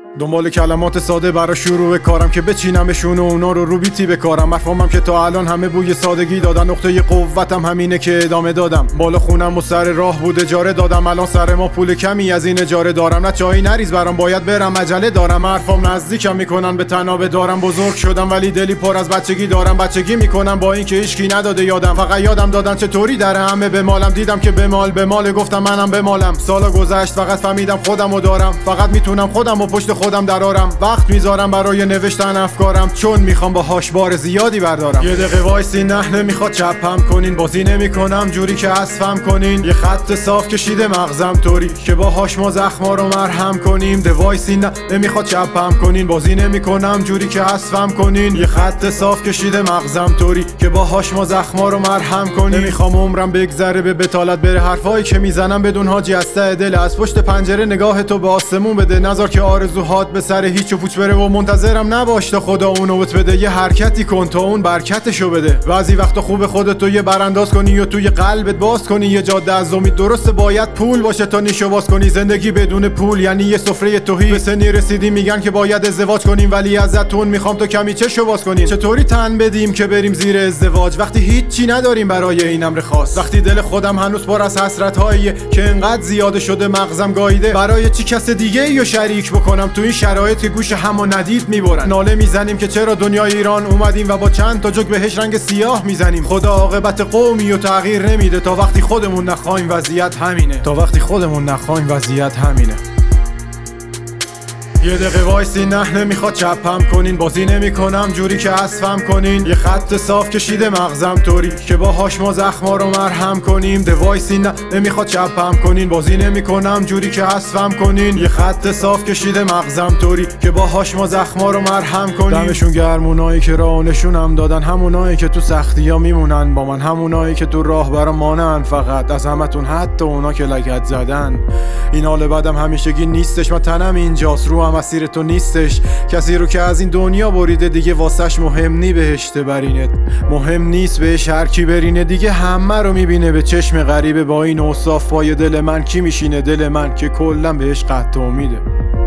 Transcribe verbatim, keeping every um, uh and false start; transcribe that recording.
دنبال کلمات ساده برای شروع کارم که بچینمشون و اونا رو رو بیتی بکارم. مفهومم که تا الان همه بوی سادگی دادن، نقطه قوتم همینه که ادامه دادم. بالا خونم و سر راه بود اجاره دادم، الان سر ما پول کمی از این اجاره دارم. نه چایی نریز برام باید برم عجله دارم، حرفام نزدیکم میکنن به تنابه دارم. بزرگ شدم ولی دلی پر از بچگی دارم، بچگی میکنم با این که هیچکی نداده یادم. فقط یادم دادن چطوری در همه بمالم، دیدم که بمال بمال گفتم منم بمالم. سالا گذشت فقط فهمیدم خودمو دارم، فقط میتونم خودمو پشت خودم درارم. وقت میذارم برای نوشتن افکارم چون میخوام باهاش بار زیادی بردارم. یه دقیقه وایسی نه نمیخواد چپم کنین، بازی نمیکنم جوری که اسفم کنین. یه خط صاف کشیده مغزم طوری که باهاش ما زخما رو مرهم کنیم. ده وایسی نه نمیخواد چپم کنین، بازی نمیکنم جوری که اسفم کنین. یه خط صاف کشیده مغزم طوری که باهاش ما زخما رو مرهم کنیم. نمیخوام عمرم بگذره به بتالت بره، حرفایی که میزنم بدون حاجی از ته دل. از پشت پنجره نگاه تو به آسمون بده، نذار که آرزوهات به سر هیچ و پوچ بره و منتظرم نباش تا خدا اونو بت بده. یه حرکتی کن تا اون برکتشو بده. بعضی وقتا خوب خودتو یه برانداز کنی یا توی قلبت باز کنی یه جاده از امید. درسته باید پول باشه تا نیشو باز کنی، زندگی بدون پول یعنی یه سفره تهی. به سنی رسیدی میگن که باید ازدواج کنیم، ولی ازتون میخوام تو کمی چشو باز کنیم. چطوری تن بدیم که بریم زیر ازدواج وقتی هیچی نداریم برای این امر خاص؟ وقتی دل خودم هنوز پر از حسرت‌هاییه که انقدر زیاده شده مغزم گاییده. برای چی کس دیگه ایو شریک بکنم تو این شرایط که گوش همو ندید میبرن؟ ناله میزنیم که چرا دنیای ایران اومدیم و با چند تا جوک بهش رنگ سیاه میزنیم. خدا عاقبت قومی و تغییر نمیده تا وقتی خودمون نخوایم وضعیت همینه. تا وقتی خودمون نخوایم وضعیت همینه. یه دقیقه وایسی نه نمیخواد چپم کنین، بازی نمیکنم جوری که اسفم کنین. یه خط صاف کشیده مغزم طوری که باهاش ما زخما رو مرهم کنیم. ده وایسی نه نمیخواد چپم کنین، بازی نمیکنم جوری که اسفم کنین. یه خط صاف کشیده مغزم طوری که باهاش ما زخما رو مرهم کنیم. دمشون گرم اونایی که راه نشونم دادن، همونایی که تو سختی‌ها میمونن با من، همونایی که تو راه برام مانن. فقط از همتون حتی اونا که لگد زدن. این حال بعدم همیشگی نیستش، من تنم اینجاست رو مسیر تو نیستش. کسی رو که از این دنیا بریده دیگه واسش مهم نی بهشت برینت، مهم نیست بهش هر کی برینه. دیگه همه رو میبینه به چشم غریبه، با این اوصاف پای دل من کی میشینه؟ دل من که کلا بهش قطع امیده.